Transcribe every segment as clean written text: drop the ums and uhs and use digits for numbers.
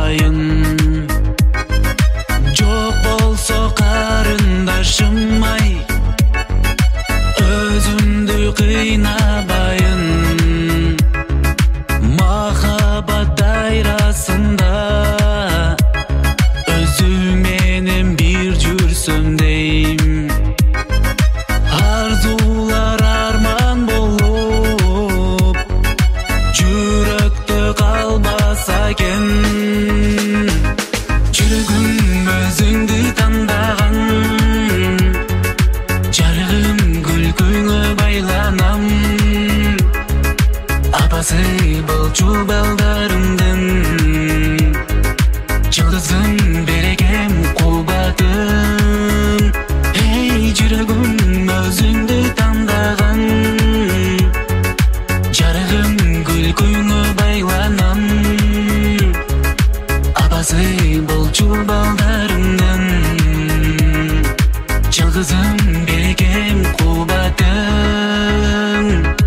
айын. Жоқ болсо карындашым ай, өзүмдү кыйнабайын. Махабат дайрасында өзү менен бир жүрсөм дейм. Арзуулар арман болуп жүрөктө калбаса экен. Жүрөгүм өзүңдү тандаган, жарыгым күлкүңө байланам. Апасы болчу балдарымдын, жылдызым берекем кубатым. Эй, жүрөгүм өзүңдү тандаган, жарыгым күлкүңө байланам. Апасы болчу балдарымдын, жылдызым берекем кубатым.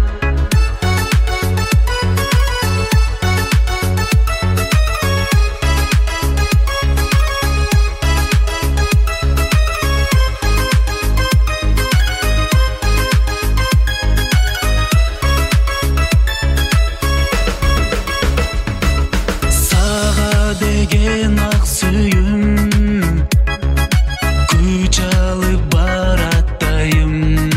Деген ак сүйүм күч алып бараттайым.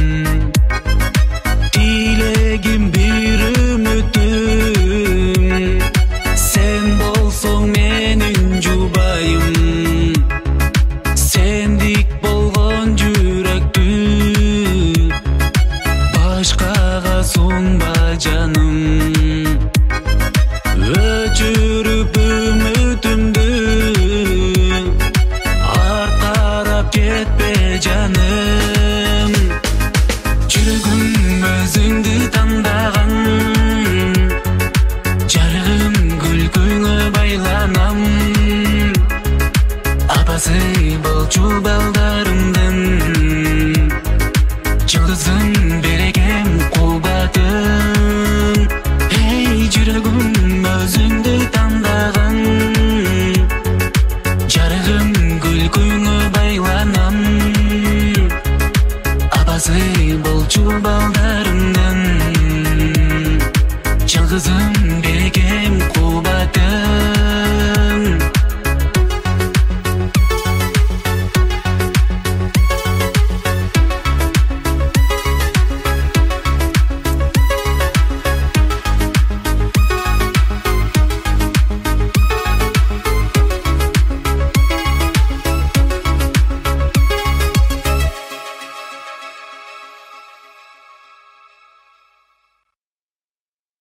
Тилегим бир үмүтүм, сен болсоң менин жубайым. Сендик болгон жүрөктү башкага сунба жаным. Өчүрүп үмүтүмдү артарап кетпе жаным. Жүрөгүм өзүңдү тандаган, жарыгым күлкүңө байланам. Апасы болчу балдарымдын, жылдызым берекем кубатым. Эй, жүрөгүм өзүңдү тандаган, жарыгым күлкүңө байланам. Апасы болчу балдарымдын, жылдызым берекем